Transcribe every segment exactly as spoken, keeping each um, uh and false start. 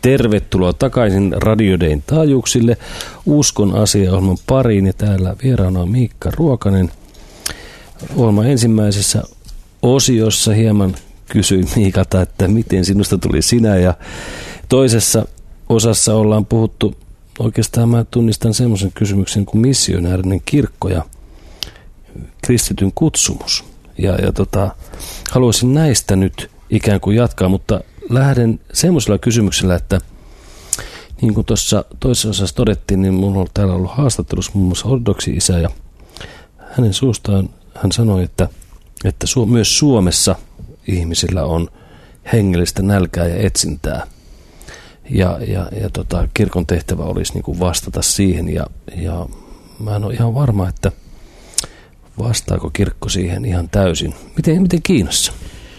Tervetuloa takaisin Radio Dayn taajuuksille Uskon asia-ohjelman pariin, ja täällä vieraana on Miikka Ruokanen. Ohjelman ensimmäisessä osiossa hieman kysyin Miikalta, että miten sinusta tuli sinä, ja toisessa osassa ollaan puhuttu, oikeastaan mä tunnistan semmoisen kysymyksen kuin missionäärinen kirkko ja kristityn kutsumus. Ja, ja tota, haluaisin näistä nyt ikään kuin jatkaa, mutta lähden semmoisella kysymyksellä, että niin kuin tuossa toisessa osassa todettiin, niin minulla on täällä ollut haastattelussa muun muassa ortodoksi-isä, ja hänen suustaan hän sanoi, että, että su- myös Suomessa ihmisillä on hengellistä nälkää ja etsintää. Ja, ja, ja tota, kirkon tehtävä olisi niin kuin vastata siihen, ja, ja mä en ole ihan varma, että vastaako kirkko siihen ihan täysin. Miten, miten Kiinassa?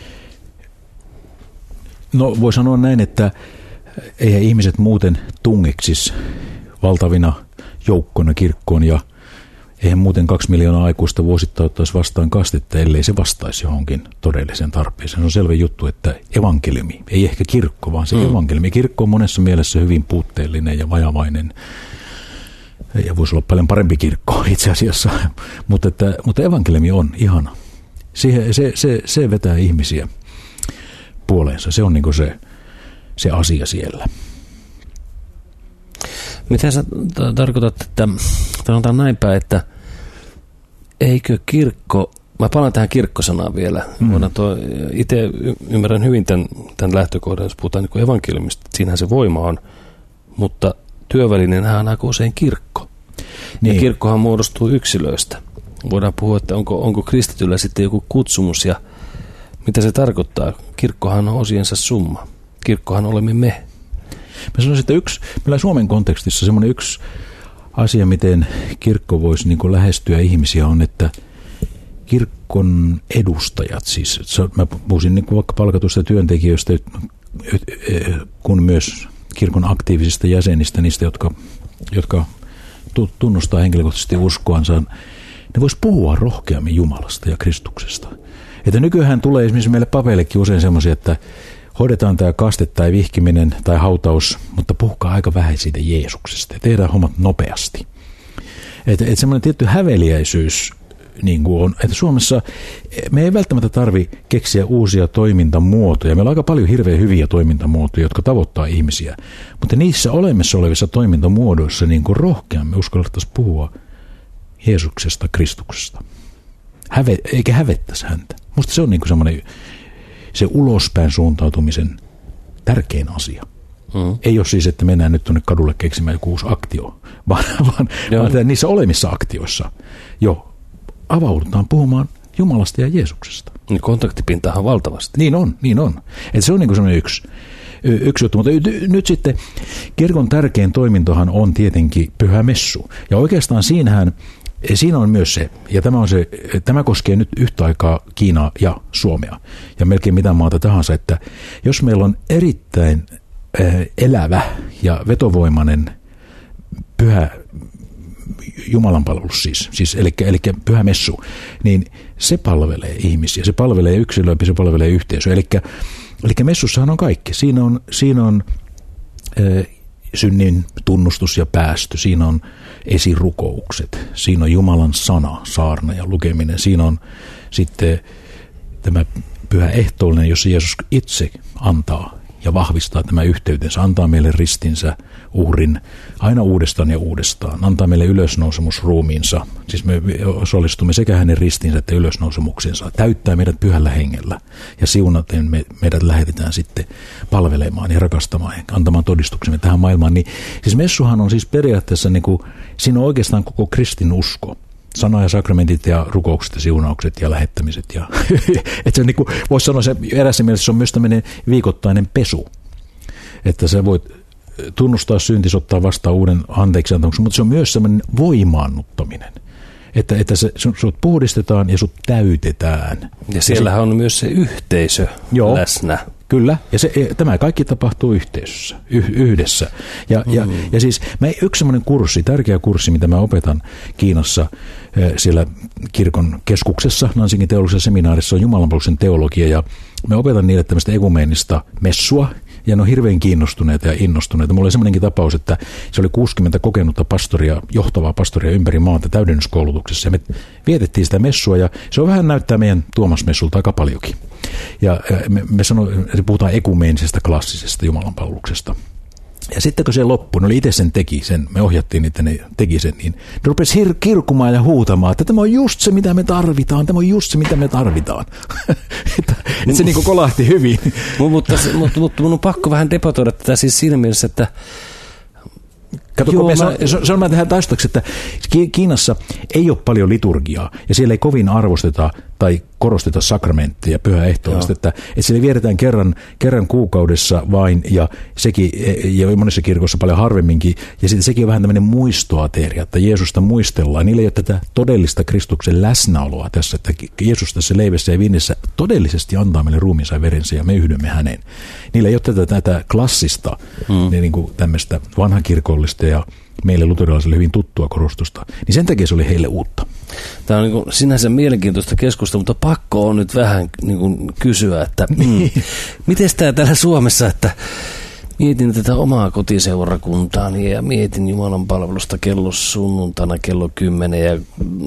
No voi sanoa näin, että eihän ihmiset muuten tungeksis valtavina joukkoina kirkkoon, ja eihän muuten kaksi miljoonaa aikuista vuosittain ottaisi vastaan kastetta, ellei se vastaisi johonkin todelliseen tarpeeseen. Se on selvä juttu, että evankeliumi, ei ehkä kirkko, vaan se mm. evankeliumi. Kirkko on monessa mielessä hyvin puutteellinen ja vajavainen, ja voisi olla paljon parempi kirkko itse asiassa, mutta, että, mutta evankeliumi on ihana. Siihen, se, se, se vetää ihmisiä puoleensa. Se on niin kuin se, se asia siellä. Mitä sä tarkoitat, että sanotaan näinpä, että eikö kirkko, mä palaan tähän kirkkosanaan vielä, mm. itse ymmärrän hyvin tämän, tämän lähtökohdan, jos puhutaan niin evankeliumista, siinähän se voima on, mutta työvälineenhän on aika usein kirkko. Niin. Ja kirkkohan muodostuu yksilöistä. Voidaan puhua, että onko, onko kristityllä sitten joku kutsumus, ja mitä se tarkoittaa? Kirkkohan on osiensa summa. Kirkkohan olemme me. Mä sanoisin, että yksi, meillä Suomen kontekstissa semmoinen yksi asia, miten kirkko voisi niin kuin lähestyä ihmisiä, on, että kirkon edustajat, siis mä puhuisin niin kuin vaikka palkatuista työntekijöistä, kun myös kirkon aktiivisista jäsenistä, niistä, jotka, jotka tunnustaa henkilökohtaisesti uskoansa, ne vois puhua rohkeammin Jumalasta ja Kristuksesta. Että nykyään tulee esimerkiksi meille papeillekin usein semmoisia, että hoidetaan tämä kaste tai vihkiminen tai hautaus, mutta puhukaa aika vähän siitä Jeesuksesta ja tehdään hommat nopeasti. Että et semmoinen tietty häveliäisyys niin kuin on, että Suomessa me ei välttämättä tarvitse keksiä uusia toimintamuotoja. Meillä on aika paljon hirveän hyviä toimintamuotoja, jotka tavoittaa ihmisiä, mutta niissä olemassa olevissa toimintamuodoissa niin kuin rohkeammin uskallettaisiin puhua Jeesuksesta, Kristuksesta. Häve, eikä hävettäisi häntä. Musta se on niin kuin semmoinen se ulospäin suuntautumisen tärkein asia. Mm. Ei ole siis, että mennään nyt tuonne kadulle keksimään joku uusi aktio, vaan, vaan, vaan niissä olemissa aktioissa jo avaudutaan puhumaan Jumalasta ja Jeesuksesta. Niin kontaktipintahan valtavasti. Niin on, niin on. Että se on niin kuin semmoinen yksi, yksi juttu. Mutta nyt sitten kirkon tärkein toimintohan on tietenkin pyhä messu. Ja oikeastaan siinähän siinä on myös se, ja tämä, on se, tämä koskee nyt yhtä aikaa Kiinaa ja Suomea, ja melkein mitä maata tahansa, että jos meillä on erittäin elävä ja vetovoimainen pyhä jumalanpalvelus siis, siis eli, eli pyhä messu, niin se palvelee ihmisiä, se palvelee yksilöä, se palvelee yhteisöä, eli, eli messussahan on kaikki, siinä on, siinä on äh, synnin tunnustus ja päästö, siinä on esirukoukset, siinä on Jumalan sana, saarna ja lukeminen, siinä on sitten tämä pyhä ehtoollinen, jossa Jeesus itse antaa ja vahvistaa tämä yhteytensä, antaa meille ristinsä, uhrin, aina uudestaan ja uudestaan, antaa meille ylösnousemusruumiinsa, siis me osallistumme sekä hänen ristinsä että ylösnousemuksensa, täyttää meidät pyhällä hengellä ja siunaten me, meidät lähetetään sitten palvelemaan ja rakastamaan ja antamaan todistuksemme tähän maailmaan. Niin, siis messuhan on siis periaatteessa, niin kuin, siinä on oikeastaan koko kristinusko. Sana ja sakramentit ja rukoukset ja siunaukset ja lähettämiset. Ja, että se niin kuin, voisi sanoa, se erässä mielessä se on myös tämmöinen viikoittainen pesu. Että sä voit tunnustaa syntis, ottaa vastaan uuden anteeksiantamuksen, mutta se on myös semmoinen voimaannuttaminen. Että, että se, sut puhdistetaan ja sut täytetään. Ja siellähän ja se, on myös se yhteisö joo, läsnä. Kyllä, ja se, tämä kaikki tapahtuu yhteisössä, yh, yhdessä. Ja, mm. ja, ja siis mä, yksi semmoinen kurssi, tärkeä kurssi, mitä mä opetan Kiinassa siellä kirkon keskuksessa, Nansingin teologisessa seminaarissa, on jumalanpalveluksen teologia, ja mä opetan niille tämmöistä ekumeenista messua, ja ne on hirveän kiinnostuneita ja innostuneita. Mulla oli semmoinenkin tapaus, että se oli kuusikymmentä kokenutta pastoria, johtavaa pastoria ympäri maata täydennyskoulutuksessa. Ja me vietettiin sitä messua ja se on vähän näyttää meidän Tuomas-messulta aika paljonkin. Ja me, me sano, puhutaan ekumenisesta klassisesta jumalanpalveluksesta. Ja sitten kun se loppui, ne oli itse sen teki, sen, me ohjattiin, että ne teki sen, niin ne rupesi hir- kirkumaan ja huutamaan, että tämä on just se, mitä me tarvitaan, tämä on just se, mitä me tarvitaan. että, että se niin kuin kolahti hyvin. mutta, mutta, mutta mun on pakko vähän debatoida tätä siis siinä mielessä, että Kato, Joo, me mä... sanon mä tähän taistoksi, että Kiinassa ei ole paljon liturgiaa ja siellä ei kovin arvosteta tai korosteta sakramenttia pyhäehtoollista, että, että siellä vietetään kerran, kerran kuukaudessa vain ja sekin, ja monessa kirkossa paljon harvemminkin, ja sitten sekin on vähän tämmöinen muistoateria, että Jeesusta muistellaan. Niillä ei ole tätä todellista Kristuksen läsnäoloa tässä, että Jeesus tässä leivessä ja viinissä todellisesti antaa meille ruumiinsa ja verensä ja me yhdymme häneen. Niillä ei ole tätä, tätä klassista, mm. niin kuin tämmöistä vanhakirkollista ja meille luterilaisille hyvin tuttua korostusta, niin sen takia se oli heille uutta. Tämä on niin kuin sinänsä mielenkiintoista keskustelua, mutta pakko on nyt vähän niin kuin kysyä, että mm, miten tämä täällä Suomessa, että mietin tätä omaa kotiseurakuntaani ja mietin Jumalan palvelusta kello sunnuntaina kello kymmenen ja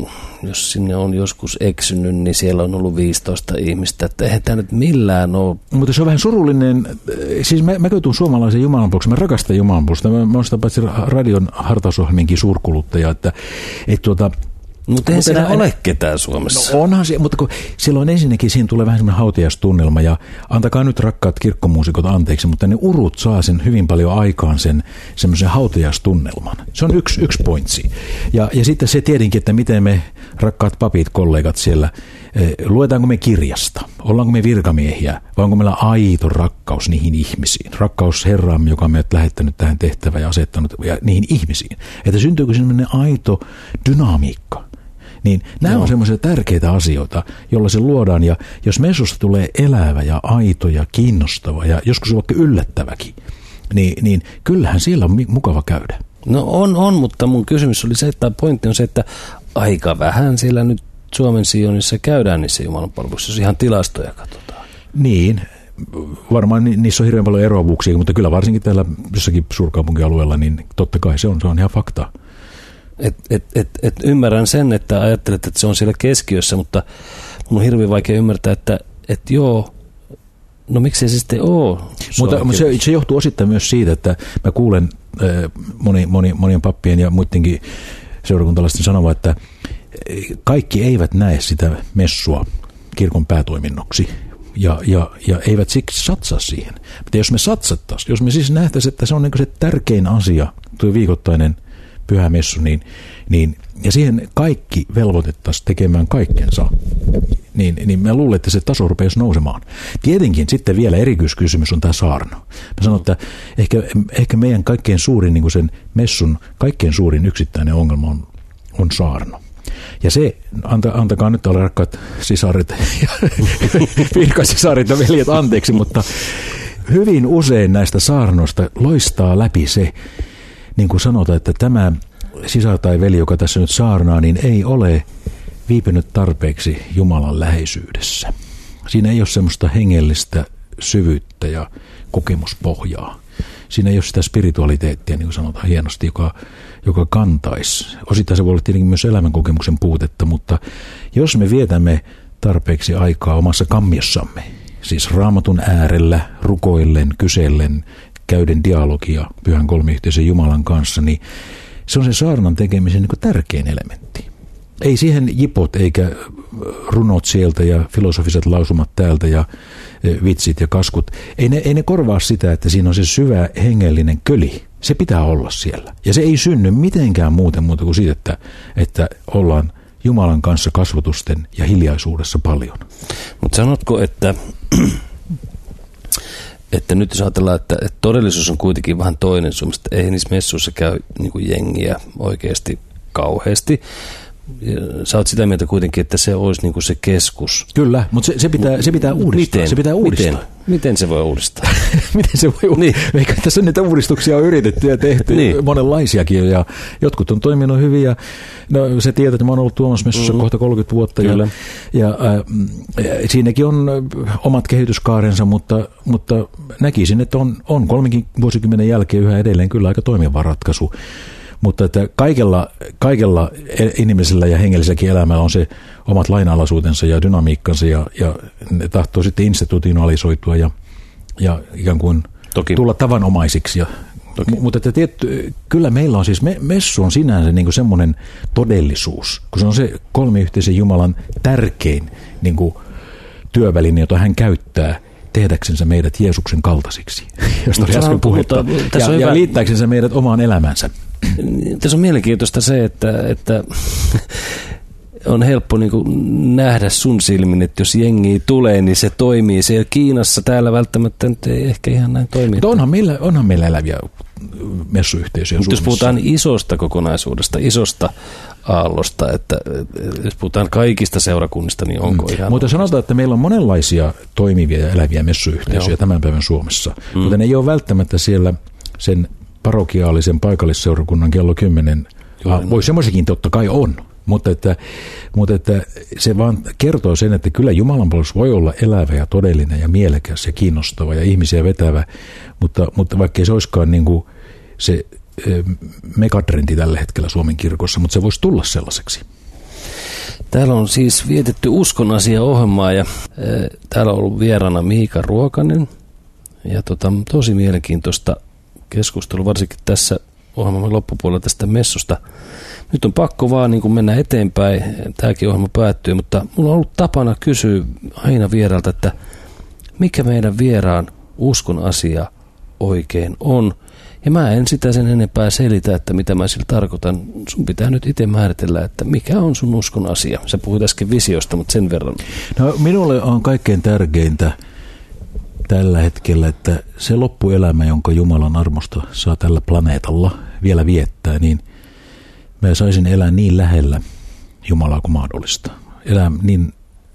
jos sinne on joskus eksynyt, niin siellä on ollut viisitoista ihmistä, että eihän tämä nyt millään ole. Mutta se on vähän surullinen, siis mä, mä tuun suomalaisen Jumalanpalveluksen, mä rakastan Jumalanpalvelusta, mä, mä oon sitä paitsi radion hartausohjelmienkin suurkuluttaja, että et tuota Mutta eihän siellä ole ketään Suomessa. No onhan se, mutta kun silloin ensinnäkin siinä tulee vähän semmoinen hautaistunnelma ja antakaa nyt rakkaat kirkkomuusikot anteeksi, mutta ne urut saa sen hyvin paljon aikaan sen semmoisen hautaistunnelman. Se on yksi, yksi pointsi. Ja, ja sitten se tietenkin, että miten me rakkaat papit, kollegat siellä, luetaanko me kirjasta, ollaanko me virkamiehiä vai onko meillä aito rakkaus niihin ihmisiin. Rakkaus Herraamme, joka on meidät lähettänyt tähän tehtävään ja asettanut ja niihin ihmisiin. Että syntyykö semmoinen aito dynamiikka. Niin nämä no. on semmoisia tärkeitä asioita, joilla se luodaan, ja jos messusta tulee elävä ja aito ja kiinnostava ja joskus vaikka yllättäväkin, niin, niin kyllähän siellä on mukava käydä. No on, on, mutta mun kysymys oli se, että pointti on se, että aika vähän siellä nyt Suomen Sionissa käydään niissä jumalanpalveluissa, jos ihan tilastoja katsotaan. Niin, varmaan niissä on hirveän paljon eroavuuksia, mutta kyllä varsinkin täällä jossakin suurkaupunkialueella, niin totta kai se on, se on ihan fakta. Et, et, et, et ymmärrän sen, että ajattelet, että se on siellä keskiössä, mutta mun on hirveän vaikea ymmärtää, että et joo, no miksei se sitten ole. Mutta se, se johtuu osittain myös siitä, että mä kuulen äh, moni, moni, monien pappien ja muidenkin seurakuntalaisten sanova, että kaikki eivät näe sitä messua kirkon päätoiminnoksi. Ja, ja, ja eivät siksi satsaa siihen. Mutta jos me satsattaisiin, jos me siis nähtäisiin, että se on niin se tärkein asia, tuo viikoittainen pyhä messu, niin, niin, ja siihen kaikki velvoitettaisiin tekemään kaikkensa, niin, niin mä luulen, että se taso rupeaisi nousemaan. Tietenkin sitten vielä erityiskysymys on tämä saarna. Mä sanon, että ehkä, ehkä meidän kaikkein suurin, niin kuin sen messun kaikkein suurin yksittäinen ongelma on, on saarna. Ja se, anta, antakaa nyt alle rakkaat sisaret ja virkasisaret ja veljet anteeksi, mutta hyvin usein näistä saarnoista loistaa läpi se, niin kuin sanotaan, että tämä sisar tai veli, joka tässä nyt saarnaa, niin ei ole viipynyt tarpeeksi Jumalan läheisyydessä. Siinä ei ole semmoista hengellistä syvyyttä ja kokemuspohjaa. Siinä ei ole sitä spiritualiteettia, niin kuin sanotaan hienosti, joka, joka kantaisi. Osittain se voi olla tietenkin myös elämänkokemuksen puutetta, mutta jos me vietämme tarpeeksi aikaa omassa kammiossamme, siis Raamatun äärellä, rukoillen, kysellen, käyden dialogia Pyhän Kolmiyhteisön Jumalan kanssa, niin se on se saarnan tekemisen niin kuin tärkein elementti. Ei siihen jipot eikä runot sieltä ja filosofiset lausumat täältä ja vitsit ja kaskut. Ei ne, ei ne korvaa sitä, että siinä on se syvä hengellinen köli. Se pitää olla siellä. Ja se ei synny mitenkään muuten muuta kuin siitä, että, että ollaan Jumalan kanssa kasvatusten ja hiljaisuudessa paljon. Mutta sanotko, että, että nyt jos ajatellaan, että, että todellisuus on kuitenkin vähän toinen Suomesta. Ei niissä messuissa käy niin kuin jengiä oikeasti kauheasti. sä oot sitä mieltä kuitenkin, että se olisi niin kuin se keskus. Kyllä, mutta se, se, pitää, se pitää uudistaa. Miten? Se pitää uudistaa. Miten? Miten se voi uudistaa? Miten se voi uudistaa? Niin. Eikä tässä niitä uudistuksia on yritetty ja tehty niin. monenlaisiakin, ja jotkut on toiminut hyvin, ja no, se tiedät, että mä oon ollut Tuomasmessussa mm. kohta kolmekymmentä vuotta, Kyllä. ja, ja äh, siinäkin on omat kehityskaarensa, mutta, mutta näkisin, että on, on kolmenkin vuosikymmenen jälkeen yhä edelleen kyllä aika toimiva ratkaisu. Mutta että kaikella, kaikella inhimillisellä ja hengelliselläkin elämällä on se omat lainalaisuutensa ja dynamiikkansa, ja, ja ne tahtoo sitten institutionalisoitua ja, ja ikään kuin Toki. tulla tavanomaisiksi. Ja, m- mutta että tietty, kyllä meillä on siis, me, messu on sinänsä niin kuin semmoinen todellisuus, kun se on se kolmiyhteisen Jumalan tärkein niin kuin työväline, jota hän käyttää tehdäksensä meidät Jeesuksen kaltaisiksi, josta oli äsken puhetta, ja, ja liittääksensä meidät omaan elämänsä. Tässä on mielenkiintoista se, että, että on helppo niin kuin nähdä sun silmin, että jos jengi tulee, niin se toimii. Se Kiinassa täällä välttämättä nyt ei ehkä ihan näin toimi. Onhan meillä, onhan meillä eläviä messuyhteisöjä Suomessa. Jos puhutaan isosta kokonaisuudesta, isosta aallosta, että jos puhutaan kaikista seurakunnista, niin onko mm. ihan... Mutta sanotaan, että meillä on monenlaisia toimivia ja eläviä messuyhteisöjä Joo. tämän päivän Suomessa, mm. mutta ne ei ole välttämättä siellä sen parokiaalisen paikallisseurakunnan kello kymmenen. Voi semmoisikin totta kai on, mutta, että, mutta että se vaan kertoo sen, että kyllä Jumalanpalvelus voi olla elävä ja todellinen ja mielekäs ja kiinnostava ja ihmisiä vetävä, mutta, mutta vaikka se olisikaan niin kuin se megatrendi tällä hetkellä Suomen kirkossa, mutta se voisi tulla sellaiseksi. Täällä on siis vietetty uskon asia ohjelmaa, ja e, täällä on ollut vieraana Miika Ruokanen, ja tota, tosi mielenkiintoista keskustelu, varsinkin tässä ohjelman loppupuolella tästä messusta. Nyt on pakko vaan niin kuin mennä eteenpäin, tämäkin ohjelma päättyy, mutta mulla on ollut tapana kysyä aina vieraalta, että mikä meidän vieraan uskon asia oikein on. Ja mä en sitä sen enempää selitä, että mitä mä sillä tarkoitan. Sun pitää nyt itse määritellä, että mikä on sun uskon asia. Sä puhuit äsken visiosta, mutta sen verran. No, minulle on kaikkein tärkeintä tällä hetkellä, että se loppuelämä, jonka Jumalan armosta saa tällä planeetalla vielä viettää, niin mä saisin elää niin lähellä Jumalaa kuin mahdollista. Elää niin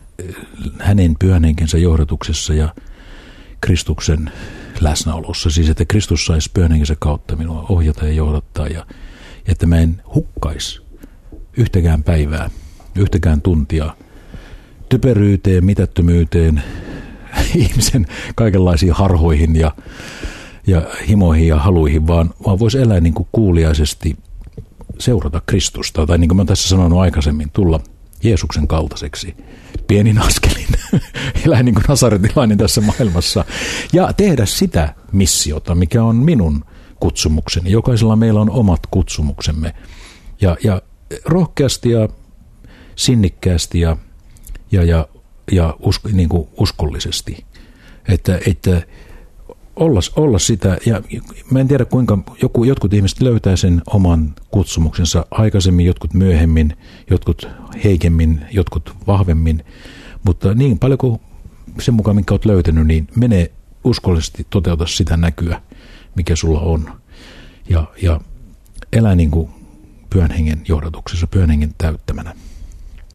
hänen pyhän henkensä johdatuksessa ja Kristuksen läsnäolossa. Siis, että Kristus saisi pyhän henkensä kautta minua ohjata ja johdattaa, ja että mä en hukkaisi yhtäkään päivää, yhtäkään tuntia typeryyteen, mitättömyyteen, ihmisen kaikenlaisiin harhoihin ja, ja himoihin ja haluihin, vaan, vaan voisi elää niin kuin kuuliaisesti, seurata Kristusta, tai niin kuin mä tässä sanonut aikaisemmin, tulla Jeesuksen kaltaiseksi pienin askelin, elää niin kuin nasaretilainen tässä maailmassa, ja tehdä sitä missiota, mikä on minun kutsumukseni. Jokaisella meillä on omat kutsumuksemme, ja, ja rohkeasti ja sinnikkäästi ja, ja, ja, ja usko, niin kuin uskollisesti, että, että olla, olla sitä, ja mä en tiedä kuinka joku, jotkut ihmiset löytää sen oman kutsumuksensa aikaisemmin, jotkut myöhemmin, jotkut heikemmin, jotkut vahvemmin, mutta niin paljon kuin sen mukaan, minkä olet löytänyt, niin mene uskollisesti, toteuta sitä näkyä, mikä sulla on, ja, ja elä niin kuin pyhän hengen johdatuksessa, pyhän hengen täyttämänä.